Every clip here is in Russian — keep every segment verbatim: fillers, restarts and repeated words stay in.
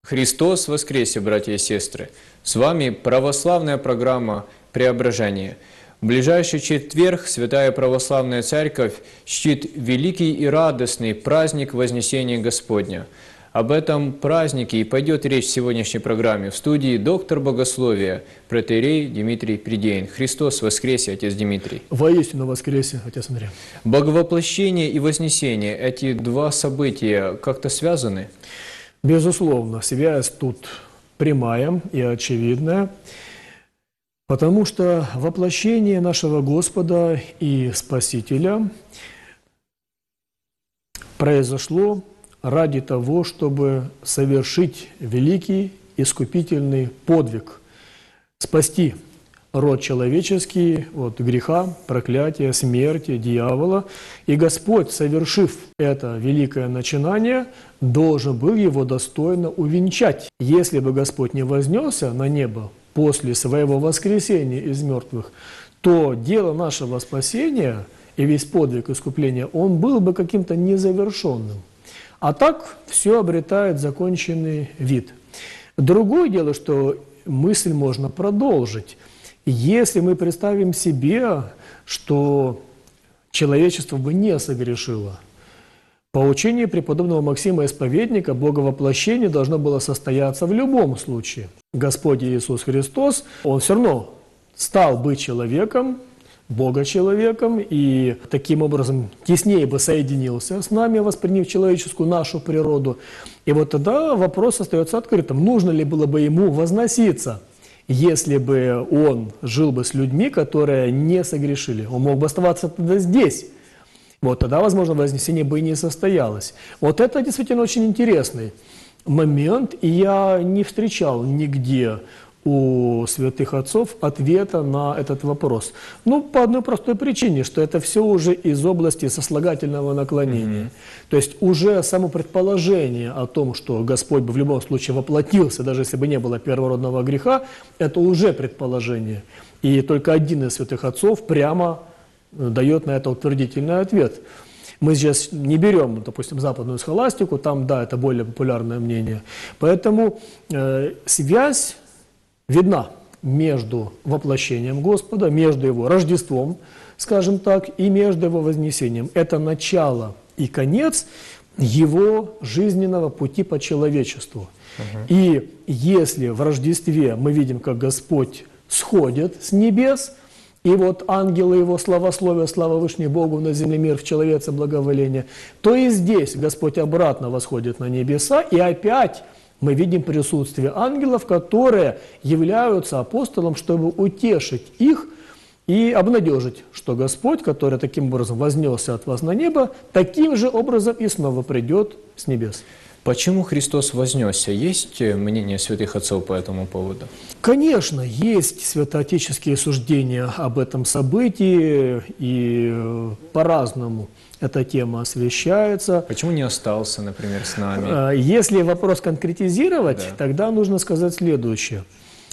Христос воскресе, братья и сестры! С вами православная программа «Преображение». В ближайший четверг Святая Православная Церковь чтит великий и радостный праздник Вознесения Господня. Об этом празднике и пойдет речь в сегодняшней программе. В студии доктор богословия, протоиерей Дмитрий Придеин. Христос воскресе, отец Дмитрий! Воистину воскресе, отец Андрей! Боговоплощение и Вознесение – эти два события как-то связаны? Безусловно, связь тут прямая и очевидная, потому что воплощение нашего Господа и Спасителя произошло ради того, чтобы совершить великий искупительный подвиг, спасти род человеческий от греха, проклятия, смерти, дьявола. И Господь, совершив это великое начинание, должен был его достойно увенчать. Если бы Господь не вознесся на небо после своего воскресения из мертвых, то дело нашего спасения и весь подвиг искупления, он был бы каким-то незавершенным. А так все обретает законченный вид. Другое дело, что мысль можно продолжить. Если мы представим себе, что человечество бы не согрешило, по учению преподобного Максима Исповедника боговоплощение должно было состояться в любом случае. Господь Иисус Христос, Он все равно стал быть человеком, Бога-человеком, и таким образом теснее бы соединился с нами, восприняв человеческую нашу природу. И вот тогда вопрос остается открытым, нужно ли было бы Ему возноситься, если бы Он жил бы с людьми, которые не согрешили. Он мог бы оставаться тогда здесь. Вот тогда, возможно, вознесение бы и не состоялось. Вот это действительно очень интересный момент, и я не встречал нигде у святых отцов ответа на этот вопрос. Ну, по одной простой причине, что это все уже из области сослагательного наклонения. Mm-hmm. То есть уже само предположение о том, что Господь бы в любом случае воплотился, даже если бы не было первородного греха, это уже предположение. И только один из святых отцов прямо дает на это утвердительный ответ. Мы сейчас не берем, допустим, западную схоластику, там, да, это более популярное мнение. Поэтому э, связь видна между воплощением Господа, между Его Рождеством, скажем так, и между Его вознесением. Это начало и конец Его жизненного пути по человечеству. Uh-huh. И если в Рождестве мы видим, как Господь сходит с небес, и вот ангелы Его славословия, слава Вышний Богу, на земле мир, в человеце благоволение, то и здесь Господь обратно восходит на небеса, и опять мы видим присутствие ангелов, которые являются апостолом, чтобы утешить их и обнадежить, что Господь, который таким образом вознесся от вас на небо, таким же образом и снова придет с небес. Почему Христос вознесся? Есть мнение святых отцов по этому поводу? Конечно, есть святоотеческие суждения об этом событии, и по-разному эта тема освещается. Почему не остался, например, с нами? Если вопрос конкретизировать, да. Тогда нужно сказать следующее.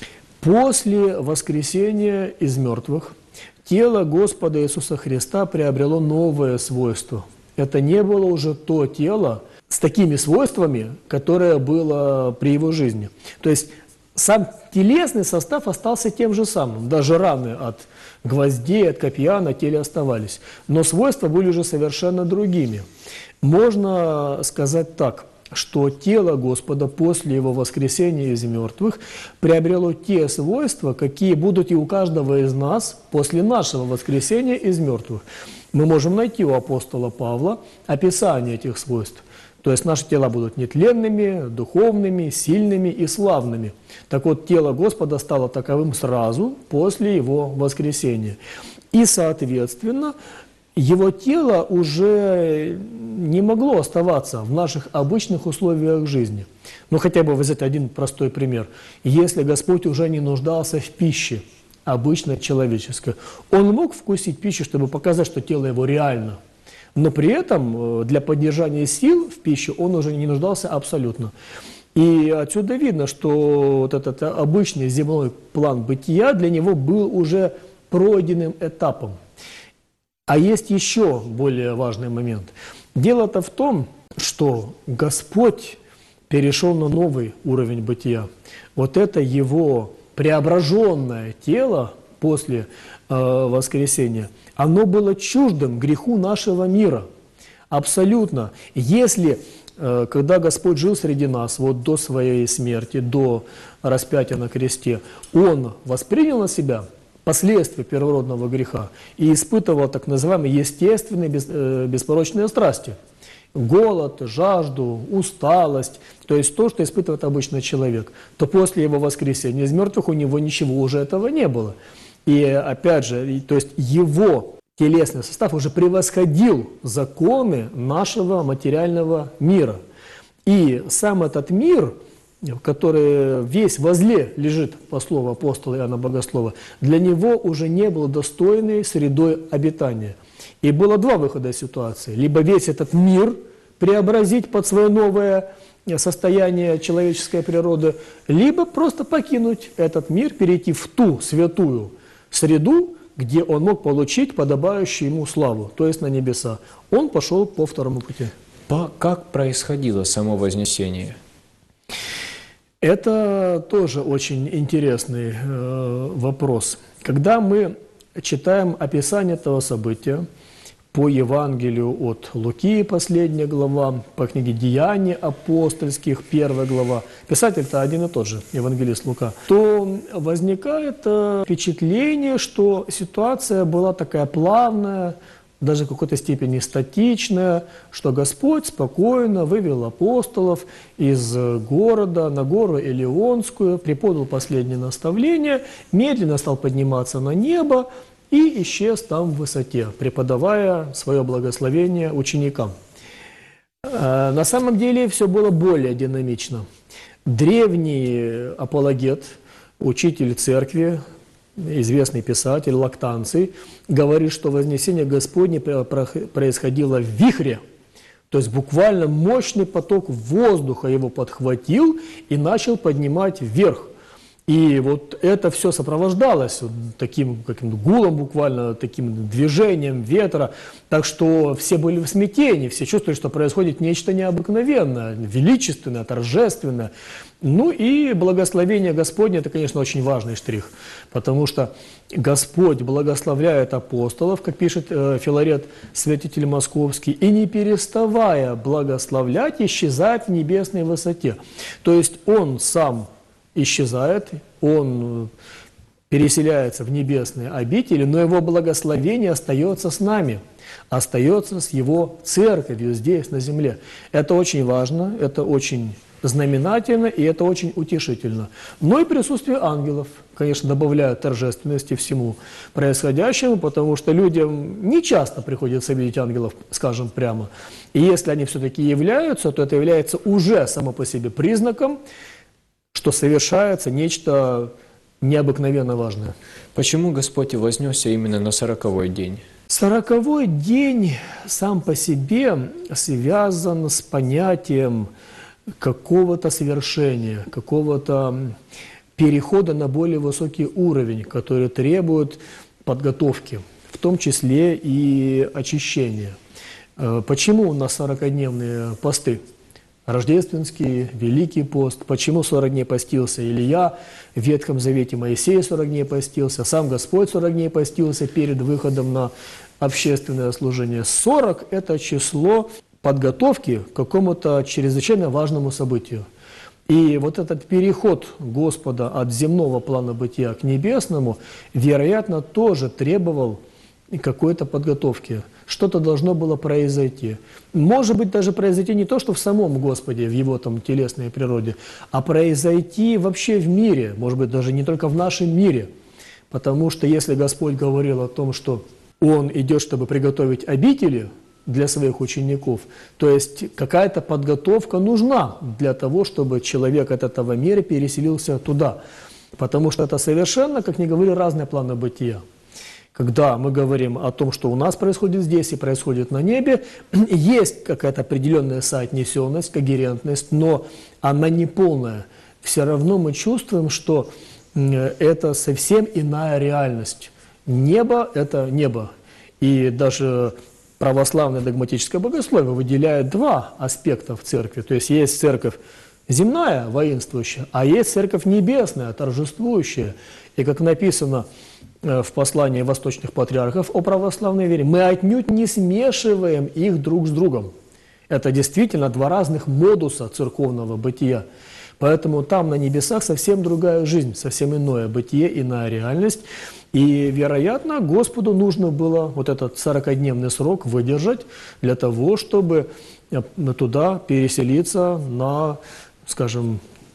После воскресения из мертвых тело Господа Иисуса Христа приобрело новое свойство. Это не было уже то тело с такими свойствами, которое было при Его жизни. То есть сам телесный состав остался тем же самым, даже раны от гвоздей, от копья на теле оставались, но свойства были уже совершенно другими. Можно сказать так, что тело Господа после Его воскресения из мертвых приобрело те свойства, какие будут и у каждого из нас после нашего воскресения из мертвых. Мы можем найти у апостола Павла описание этих свойств. То есть наши тела будут нетленными, духовными, сильными и славными. Так вот, тело Господа стало таковым сразу после Его воскресения. И, соответственно, Его тело уже не могло оставаться в наших обычных условиях жизни. Ну, хотя бы взять один простой пример. Если Господь уже не нуждался в пище, обычно человеческой, Он мог вкусить пищу, чтобы показать, что тело Его реально. Но при этом для поддержания сил в пищу он уже не нуждался абсолютно. И отсюда видно, что вот этот обычный земной план бытия для него был уже пройденным этапом. А есть еще более важный момент. Дело-то в том, что Господь перешел на новый уровень бытия. Вот это его преображенное тело после э, воскресения, оно было чуждым греху нашего мира. Абсолютно. Если, э, когда Господь жил среди нас, вот до своей смерти, до распятия на кресте, Он воспринял на себя последствия первородного греха и испытывал так называемые естественные бес, э, беспорочные страсти. Голод, жажду, усталость, то есть то, что испытывает обычный человек, то после его воскресения из мертвых у него ничего уже этого не было. И опять же, то есть его телесный состав уже превосходил законы нашего материального мира. И сам этот мир, который весь возле лежит, по слову апостола Иоанна Богослова, для него уже не был достойной средой обитания. И было два выхода из ситуации. Либо весь этот мир преобразить под свое новое состояние человеческой природы, либо просто покинуть этот мир, перейти в ту святую среду, где он мог получить подобающую ему славу, то есть на небеса. Он пошел по второму пути. По- Как происходило само вознесение? Это тоже очень интересный э, вопрос. Когда мы читаем описание этого события по Евангелию от Луки, последняя глава, по книге «Деяний апостольских», первая глава, писатель-то один и тот же, евангелист Лука, то возникает э, впечатление, что ситуация была такая плавная, даже в какой-то степени статичная, что Господь спокойно вывел апостолов из города на гору Илионскую, преподал последнее наставление, медленно стал подниматься на небо и исчез там в высоте, преподавая свое благословение ученикам. На самом деле все было более динамично. Древний апологет, учитель церкви, известный писатель Лактанций, говорит, что вознесение Господне происходило в вихре, то есть буквально мощный поток воздуха его подхватил и начал поднимать вверх. И вот это все сопровождалось таким каким-то гулом буквально, таким движением ветра, так что все были в смятении, все чувствовали, что происходит нечто необыкновенное, величественное, торжественное. Ну и благословение Господне – это, конечно, очень важный штрих, потому что Господь благословляет апостолов, как пишет э, Филарет, святитель московский, и не переставая благословлять, исчезает в небесной высоте. То есть Он сам исчезает, Он переселяется в небесные обители, но Его благословение остается с нами, остается с Его церковью здесь, на земле. Это очень важно, это очень знаменательно, и это очень утешительно. Но и присутствие ангелов, конечно, добавляет торжественности всему происходящему, потому что людям не часто приходится видеть ангелов, скажем прямо. И если они все-таки являются, то это является уже само по себе признаком, что совершается нечто необыкновенно важное. Почему Господь вознесся именно на сороковой день? Сороковой день сам по себе связан с понятием какого-то совершения, какого-то перехода на более высокий уровень, который требует подготовки, в том числе и очищения. Почему у нас сорокадневные посты? Рождественский, Великий пост. Почему сорок дней постился Илья? В Ветхом Завете Моисей сорок дней постился, сам Господь сорок дней постился перед выходом на общественное служение. сорок – это число подготовки к какому-то чрезвычайно важному событию. И вот этот переход Господа от земного плана бытия к небесному, вероятно, тоже требовал какой-то подготовки. Что-то должно было произойти. Может быть, даже произойти не то, что в самом Господе, в Его там телесной природе, а произойти вообще в мире, может быть, даже не только в нашем мире. Потому что если Господь говорил о том, что Он идет, чтобы приготовить обители для своих учеников, то есть какая-то подготовка нужна для того, чтобы человек от этого мира переселился туда. Потому что это совершенно, как ни говорили, разные планы бытия. Когда мы говорим о том, что у нас происходит здесь и происходит на небе, есть какая-то определенная соотнесенность, когерентность, но она не полная. Все равно мы чувствуем, что это совсем иная реальность. Небо – это небо. И даже православное догматическое богословие выделяет два аспекта в церкви. То есть есть церковь земная, воинствующая, а есть церковь небесная, торжествующая. И как написано в послании восточных патриархов о православной вере, мы отнюдь не смешиваем их друг с другом. Это действительно два разных модуса церковного бытия. Поэтому там на небесах совсем другая жизнь, совсем иное бытие, иная реальность. И, вероятно, Господу нужно было вот этот сорокадневный срок выдержать для того, чтобы туда переселиться на, скажем,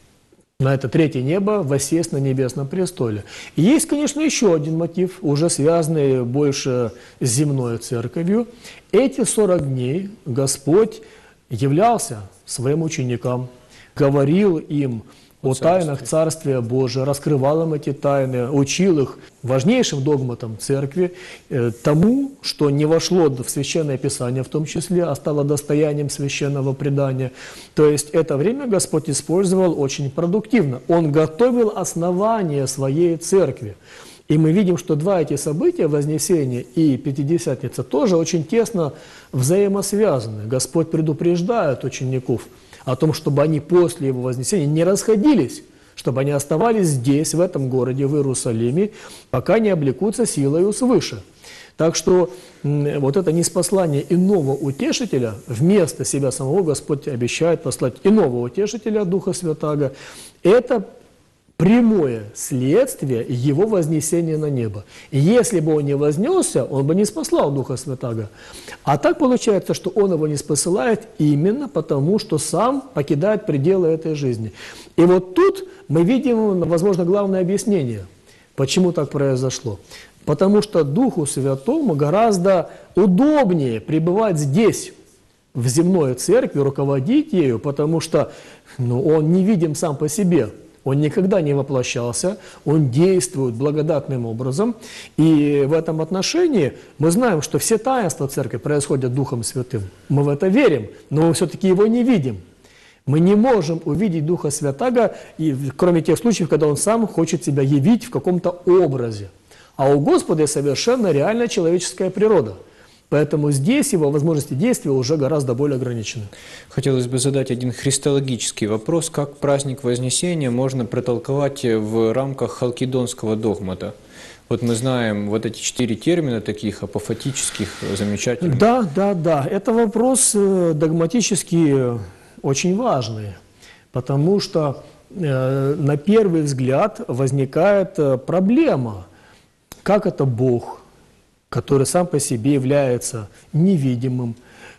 на это третье небо, воссесть на небесном престоле. И есть, конечно, еще один мотив, уже связанный больше с земной церковью. Эти сорок дней Господь являлся своим ученикам, говорил им о тайнах Царствия Божия, раскрывал им эти тайны, учил их важнейшим догматам Церкви, тому, что не вошло в Священное Писание в том числе, а стало достоянием священного предания. То есть это время Господь использовал очень продуктивно. Он готовил основание своей Церкви. И мы видим, что два эти события, Вознесение и Пятидесятница, тоже очень тесно взаимосвязаны. Господь предупреждает учеников о том, чтобы они после Его Вознесения не расходились, чтобы они оставались здесь, в этом городе, в Иерусалиме, пока не облекутся силою свыше. Так что вот это ниспослание иного утешителя, вместо себя самого Господь обещает послать иного утешителя, Духа Святаго, это прямое следствие Его вознесения на небо. И если бы Он не вознесся, Он бы не спаслал Духа Святаго. А так получается, что Он его не спосылает именно потому, что Сам покидает пределы этой жизни. И вот тут мы видим, возможно, главное объяснение, почему так произошло. Потому что Духу Святому гораздо удобнее пребывать здесь, в земной церкви, руководить ею, потому что ну, Он не видим сам по себе. Он никогда не воплощался, он действует благодатным образом. И в этом отношении мы знаем, что все таинства Церкви происходят Духом Святым. Мы в это верим, но мы все-таки его не видим. Мы не можем увидеть Духа Святаго, и, кроме тех случаев, когда Он сам хочет себя явить в каком-то образе. А у Господа совершенно реальная человеческая природа. Поэтому здесь его возможности действия уже гораздо более ограничены. Хотелось бы задать один христологический вопрос. Как праздник Вознесения можно протолковать в рамках халкидонского догмата? Вот мы знаем вот эти четыре термина таких апофатических, замечательных. Да, да, да. Это вопрос догматически очень важный, потому что э, на первый взгляд возникает проблема, как это Бог, который сам по себе является невидимым,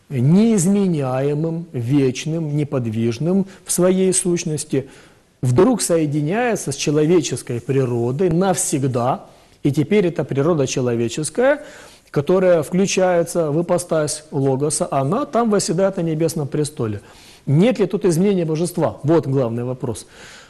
неизменяемым, вечным, неподвижным в своей сущности, вдруг соединяется с человеческой природой навсегда, и теперь эта природа человеческая, которая включается в ипостась Логоса, она там восседает на небесном престоле. Нет ли тут изменения божества? Вот главный вопрос.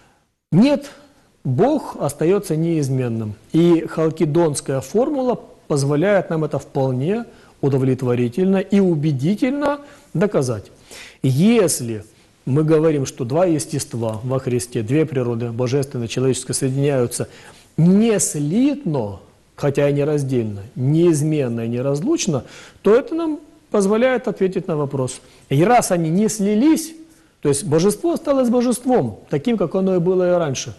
Нет, Бог остается неизменным. И халкидонская формула позволяет нам это вполне удовлетворительно и убедительно доказать. Если мы говорим, что два естества во Христе, две природы, божественное и человеческое, соединяются не слитно, хотя и нераздельно, неизменно и неразлучно, то это нам позволяет ответить на вопрос. И раз они не слились, то есть божество осталось божеством, таким, как оно и было и раньше,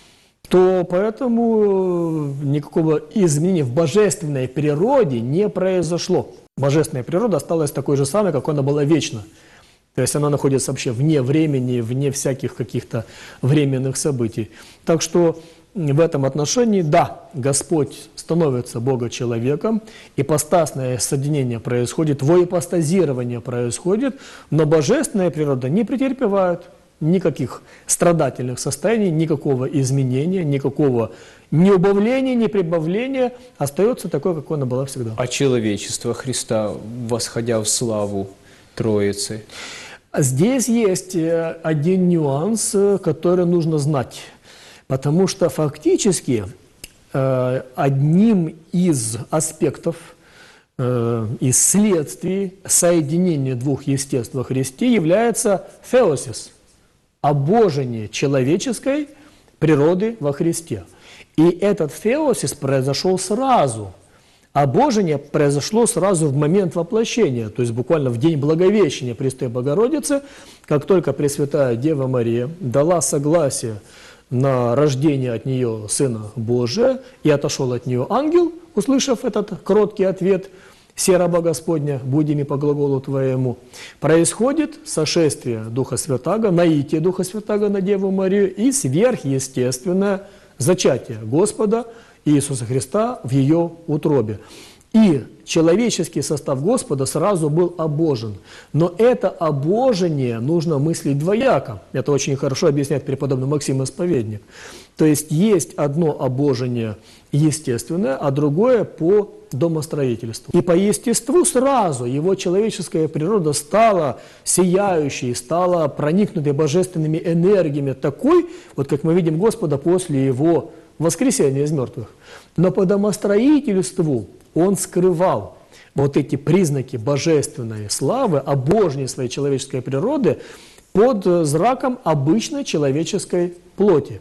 то поэтому никакого изменения в божественной природе не произошло. Божественная природа осталась такой же самой, как она была вечно. То есть она находится вообще вне времени, вне всяких каких-то временных событий. Так что в этом отношении, да, Господь становится Бога-человеком, ипостасное соединение происходит, воипостазирование происходит, но божественная природа не претерпевает никаких страдательных состояний, никакого изменения, никакого ни убавления, ни прибавления, остается такой, как она была всегда. А человечество Христа, восходя в славу Троицы? Здесь есть один нюанс, который нужно знать, потому что фактически одним из аспектов, из следствий соединения двух естеств во Христе является феосис, обожение человеческой природы во Христе. И этот феосис произошел сразу. Обожение произошло сразу в момент воплощения, то есть буквально в день Благовещения Пресвятой Богородицы, как только Пресвятая Дева Мария дала согласие на рождение от нее Сына Божия, и отошел от нее ангел, услышав этот кроткий ответ «Се раба Господня, буди ми по глаголу Твоему», происходит сошествие Духа Святаго, наитие Духа Святаго на Деву Марию и сверхъестественное зачатие Господа Иисуса Христа в ее утробе. И человеческий состав Господа сразу был обожен. Но это обожение нужно мыслить двояко. Это очень хорошо объясняет преподобный Максим Исповедник. То есть есть одно обожение естественное, а другое по домостроительству. И по естеству сразу его человеческая природа стала сияющей, стала проникнутой божественными энергиями, такой, вот как мы видим Господа после его воскресения из мертвых. Но по домостроительству он скрывал вот эти признаки божественной славы, обожения своей человеческой природы под зраком обычной человеческой плоти.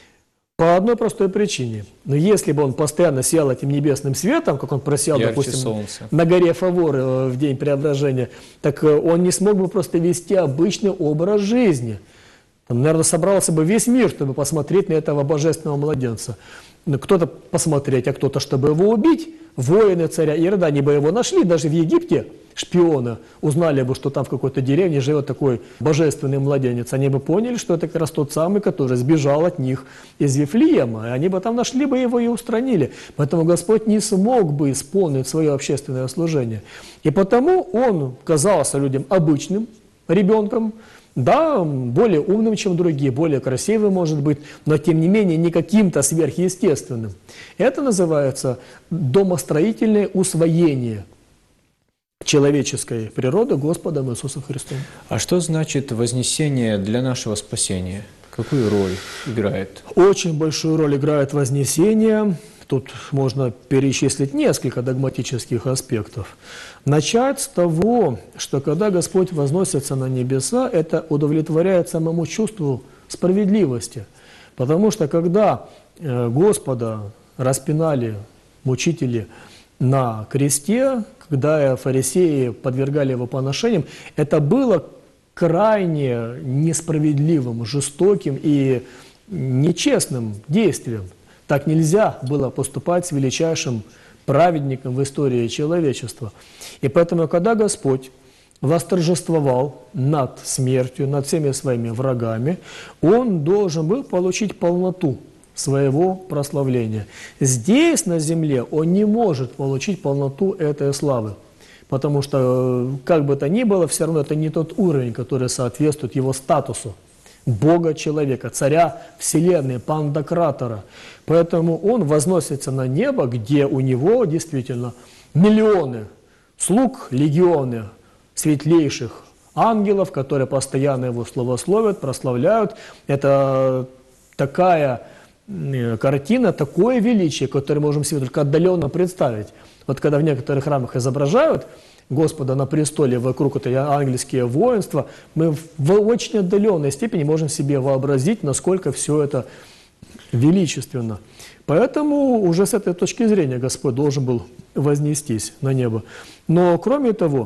По одной простой причине. Но если бы он постоянно сиял этим небесным светом, как он просиял, ярче допустим, солнца на горе Фавор в день преображения, так он не смог бы просто вести обычный образ жизни. Там, наверное, собрался бы весь мир, чтобы посмотреть на этого божественного младенца. Кто-то посмотреть, а кто-то, чтобы его убить. Воины царя Ирода, они бы его нашли, даже в Египте шпиона, узнали бы, что там в какой-то деревне живет такой божественный младенец. Они бы поняли, что это как раз тот самый, который сбежал от них из Вифлеема. И они бы там нашли бы его и устранили. Поэтому Господь не смог бы исполнить свое общественное служение. И потому он казался людям обычным ребенком, да, более умным, чем другие, более красивым, может быть, но тем не менее не каким-то сверхъестественным. Это называется домостроительное усвоение человеческой природы Господом Иисусом Христом. А что значит вознесение для нашего спасения? Какую роль играет? Очень большую роль играет вознесение. Тут можно перечислить несколько догматических аспектов. Начать с того, что когда Господь возносится на небеса, это удовлетворяет самому чувству справедливости. Потому что когда Господа распинали мучители на кресте, когда фарисеи подвергали его поношениям, это было крайне несправедливым, жестоким и нечестным действием. Так нельзя было поступать с величайшим праведником в истории человечества. И поэтому, когда Господь восторжествовал над смертью, над всеми своими врагами, Он должен был получить полноту своего прославления. Здесь, на земле, Он не может получить полноту этой славы, потому что, как бы то ни было, все равно это не тот уровень, который соответствует Его статусу Бога-человека, царя вселенной, пандократора. Поэтому он возносится на небо, где у него действительно миллионы слуг, легионы светлейших ангелов, которые постоянно его славословят, прославляют. Это такая картина, такое величие, которое мы можем себе только отдаленно представить. Вот когда в некоторых храмах изображают Господа на престоле, вокруг это ангельские воинства, мы в очень отдаленной степени можем себе вообразить, насколько все это величественно. Поэтому уже с этой точки зрения Господь должен был вознестись на небо. Но кроме того,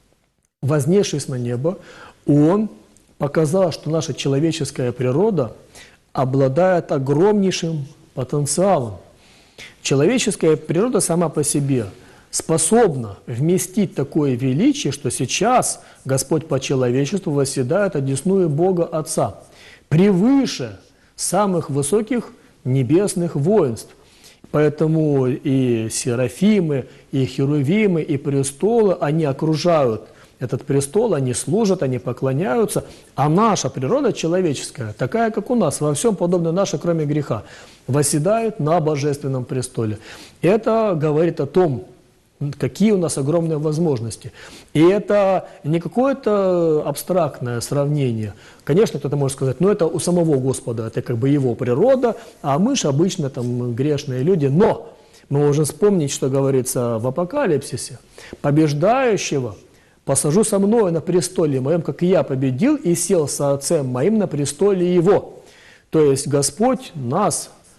вознесшись на небо, Он показал, что наша человеческая природа обладает огромнейшим потенциалом. Человеческая природа сама по себе способна вместить такое величие, что сейчас Господь по человечеству восседает одесную Бога Отца, превыше самых высоких небесных воинств. Поэтому и серафимы, и херувимы, и престолы, они окружают этот престол, они служат, они поклоняются, а наша природа человеческая, такая, как у нас, во всем подобно нашей, кроме греха, восседает на божественном престоле. Это говорит о том, какие у нас огромные возможности. И это не какое-то абстрактное сравнение. Конечно, кто-то может сказать, ну это у самого Господа, это как бы Его природа, а мы же обычно там грешные люди. Но мы можем вспомнить, что говорится в Апокалипсисе. Побеждающего посажу со мною на престоле моем, как и я победил, и сел со Отцем моим на престоле Его. То есть Господь нас,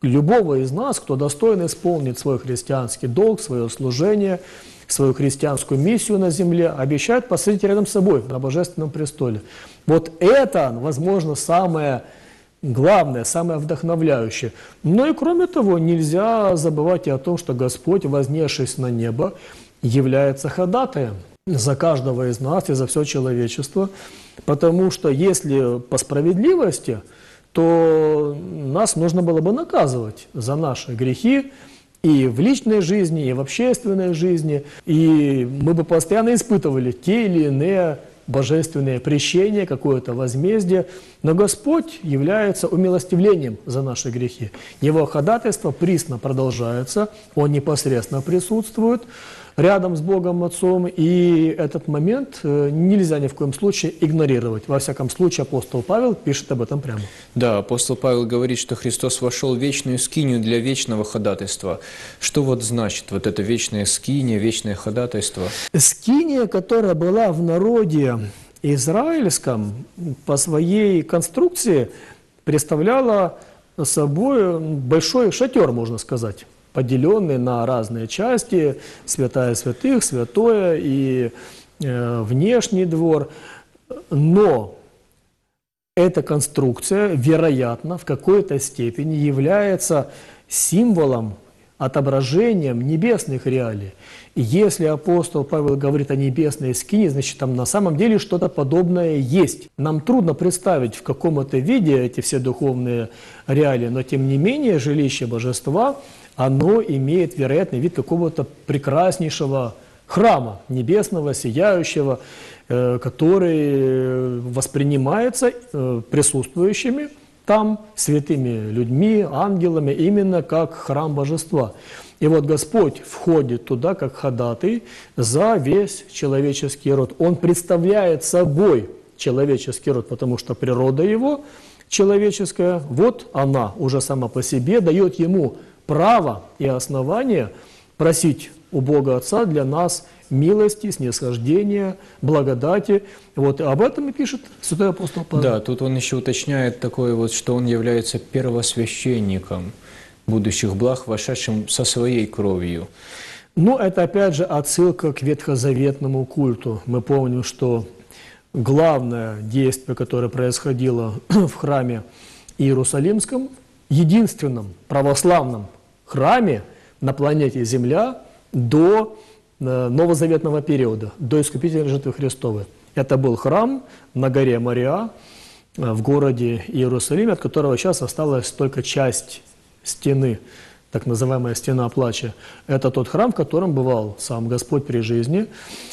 любого из нас, кто достоин исполнить свой христианский долг, свое служение, свою христианскую миссию на земле, обещает посадить рядом с собой на Божественном престоле. Вот это, возможно, самое главное, самое вдохновляющее. Но и кроме того, нельзя забывать и о том, что Господь, вознесшись на небо, является ходатаем за каждого из нас и за все человечество, потому что если по справедливости, то нас нужно было бы наказывать за наши грехи и в личной жизни, и в общественной жизни, и мы бы постоянно испытывали те или иные божественное прещение, какое-то возмездие, но Господь является умилостивлением за наши грехи. Его ходатайство присно продолжается, Он непосредственно присутствует рядом с Богом Отцом, и этот момент нельзя ни в коем случае игнорировать. Во всяком случае, апостол Павел пишет об этом прямо. Да, апостол Павел говорит, что Христос вошел в вечную скинию для вечного ходатайства. Что вот значит вот это вечная скиния, вечное ходатайство? Скиния, которая была в народе израильском, по своей конструкции представляла собой большой шатер, можно сказать, поделенный на разные части, святая святых, святое и э, внешний двор. Но эта конструкция, вероятно, в какой-то степени является символом, отображением небесных реалий. И если апостол Павел говорит о небесной скинии, значит, там на самом деле что-то подобное есть. Нам трудно представить в каком это виде эти все духовные реалии, но тем не менее жилище Божества, оно имеет вероятный вид какого-то прекраснейшего храма небесного, сияющего, который воспринимается присутствующими там святыми людьми, ангелами, именно как храм Божества. И вот Господь входит туда как ходатай за весь человеческий род. Он представляет собой человеческий род, потому что природа его человеческая, вот она уже сама по себе дает ему право и основание просить у Бога Отца для нас милости, снисхождения, благодати. Вот об этом и пишет святой апостол Павел. Да, тут он еще уточняет такое вот, что он является первосвященником будущих благ, вошедшим со своей кровью. Ну, это опять же отсылка к ветхозаветному культу. Мы помним, что главное действие, которое происходило в храме Иерусалимском, единственном православном храме на планете Земля до новозаветного периода, до искупительной жертвы Христовой. Это был храм на горе Мориа в городе Иерусалиме, от которого сейчас осталась только часть стены, так называемая стена плача. Это тот храм, в котором бывал сам Господь при жизни.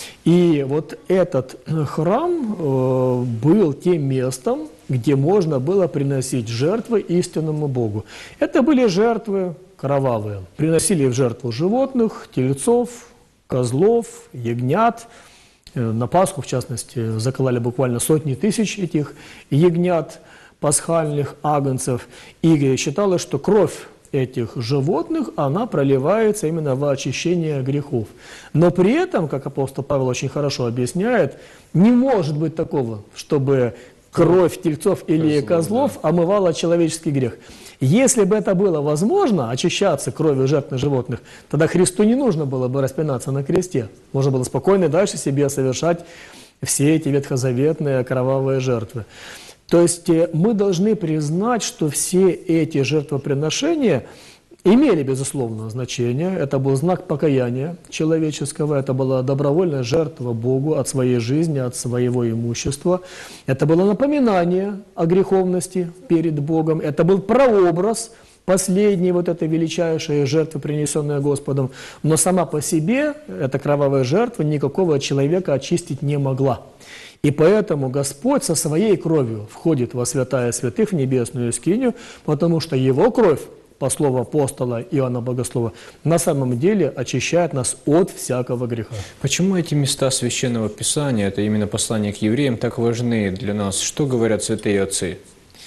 И вот этот храм э, был тем местом, где можно было приносить жертвы истинному Богу. Это были жертвы кровавые. Приносили в жертву животных, тельцов, козлов, ягнят. На Пасху, в частности, закололи буквально сотни тысяч этих ягнят, пасхальных агнцев. И считалось, что кровь этих животных, она проливается именно во очищение грехов. Но при этом, как апостол Павел очень хорошо объясняет, не может быть такого, чтобы кровь тельцов или козлов да. омывала человеческий грех. Если бы это было возможно, очищаться кровью жертвных животных, тогда Христу не нужно было бы распинаться на кресте. Можно было спокойно дальше себе совершать все эти ветхозаветные кровавые жертвы. То есть мы должны признать, что все эти жертвоприношения имели безусловное значение. Это был знак покаяния человеческого, это была добровольная жертва Богу от своей жизни, от своего имущества. Это было напоминание о греховности перед Богом. Это был прообраз последней вот этой величайшей жертвы, принесенной Господом. Но сама по себе эта кровавая жертва никакого человека очистить не могла. И поэтому Господь со своей кровью входит во святая святых, в небесную скинию, потому что Его кровь, по слову апостола Иоанна Богослова, на самом деле очищает нас от всякого греха. Почему эти места Священного Писания, это именно послание к евреям, так важны для нас? Что говорят святые отцы?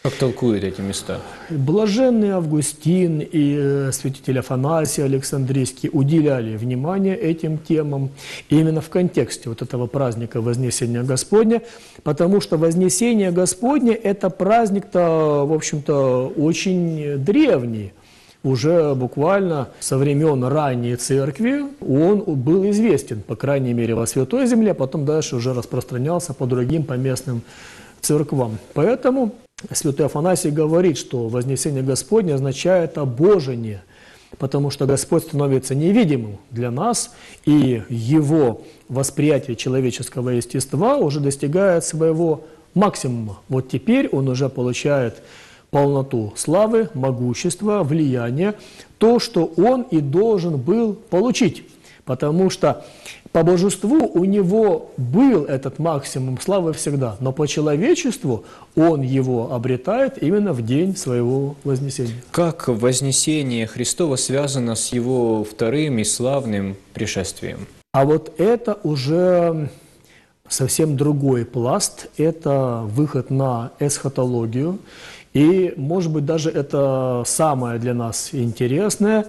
Как толкуют эти места? Блаженный Августин и э, святитель Афанасий Александрийский уделяли внимание этим темам именно в контексте вот этого праздника Вознесения Господня, потому что Вознесение Господне – это праздник-то, в общем-то, очень древний. Уже буквально со времен ранней церкви он был известен, по крайней мере, во Святой Земле, а потом дальше уже распространялся по другим поместным церквам. Поэтому святой Афанасий говорит, что Вознесение Господне означает обожение, потому что Господь становится невидимым для нас, и Его восприятие человеческого естества уже достигает своего максимума. Вот теперь Он уже получает полноту славы, могущества, влияния, то, что Он и должен был получить. Потому что по божеству у Него был этот максимум славы всегда, но по человечеству Он его обретает именно в день своего вознесения. Как вознесение Христова связано с Его вторым и славным пришествием? А вот это уже совсем другой пласт, это выход на эсхатологию. И, может быть, даже это самое для нас интересное.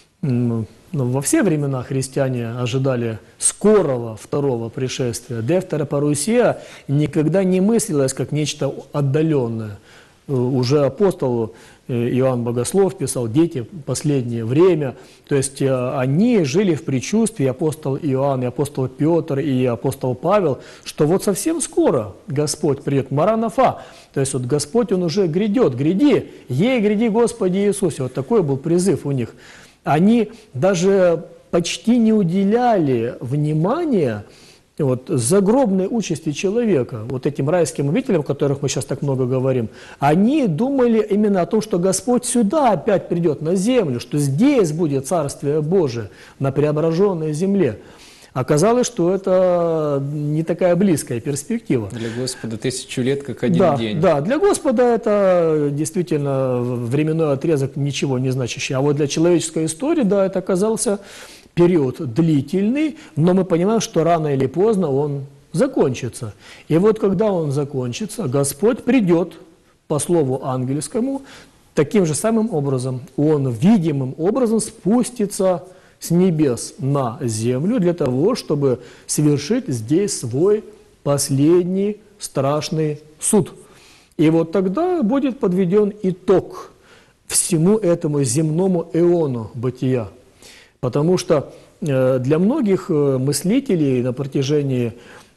Во все времена христиане ожидали скорого второго пришествия. Дефтера парусия никогда не мыслилось как нечто отдаленное. Уже апостол Иоанн Богослов писал: «Дети, последнее время». То есть они жили в предчувствии, апостол Иоанн, и апостол Петр, и апостол Павел, что вот совсем скоро Господь придет, маранафа. То есть вот Господь, Он уже грядет, гряди, ей гряди, Господи Иисусе. Вот такой был призыв у них. Они даже почти не уделяли внимания вот, загробной участи человека, вот этим райским обителям, о которых мы сейчас так много говорим. Они думали именно о том, что Господь сюда опять придет, на землю, что здесь будет Царствие Божие, на преображенной земле. Оказалось, что это не такая близкая перспектива. Для Господа тысячу лет, как один да, день. Да, для Господа это действительно временной отрезок, ничего не значащий. А вот для человеческой истории, да, это оказался период длительный, но мы понимаем, что рано или поздно он закончится. И вот когда он закончится, Господь придет, по слову ангельскому, таким же самым образом. Он видимым образом спустится с небес на землю для того, чтобы совершить здесь свой последний страшный суд. И вот тогда будет подведен итог всему этому земному эону бытия. Потому что для многих мыслителей на протяжении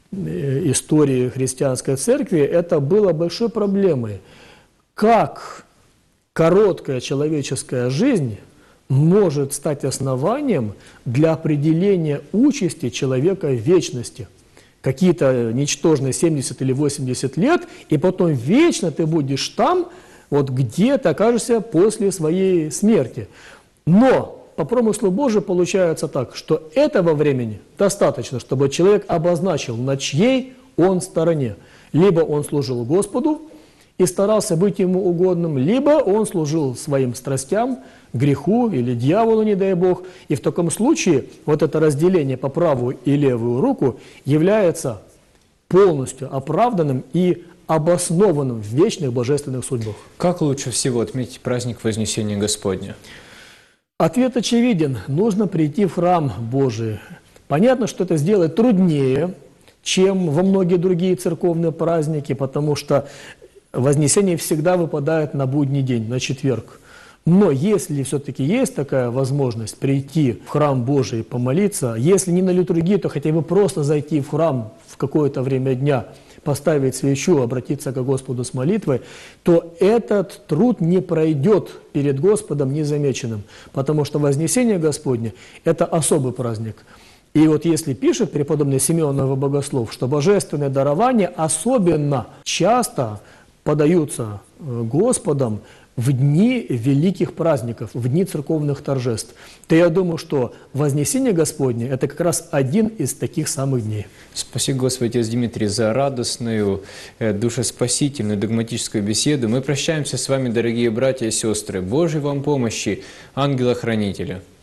истории христианской церкви это было большой проблемой. Как короткая человеческая жизнь может стать основанием для определения участи человека в вечности. Какие-то ничтожные семьдесят или восемьдесят лет, и потом вечно ты будешь там, вот где ты окажешься после своей смерти. Но по промыслу Божию получается так, что этого времени достаточно, чтобы человек обозначил, на чьей он стороне. Либо он служил Господу и старался быть Ему угодным, либо он служил своим страстям, греху или дьяволу, не дай Бог. И в таком случае вот это разделение по правую и левую руку является полностью оправданным и обоснованным в вечных божественных судьбах. Как лучше всего отметить праздник Вознесения Господня? Ответ очевиден. Нужно прийти в храм Божий. Понятно, что это сделать труднее, чем во многие другие церковные праздники, потому что Вознесение всегда выпадает на будний день, на четверг. Но если все-таки есть такая возможность прийти в храм Божий и помолиться, если не на литургию, то хотя бы просто зайти в храм в какое-то время дня, поставить свечу, обратиться к Господу с молитвой, то этот труд не пройдет перед Господом незамеченным, потому что Вознесение Господне – это особый праздник. И вот если пишет преподобный Симеон Новобогослов, что божественные дарования особенно часто подаются Господом в дни великих праздников, в дни церковных торжеств, то я думаю, что Вознесение Господне – это как раз один из таких самых дней. Спасибо, Господи, Отец Дмитрий, за радостную, душеспасительную, догматическую беседу. Мы прощаемся с вами, дорогие братья и сестры. Божьей вам помощи, ангела-хранителя.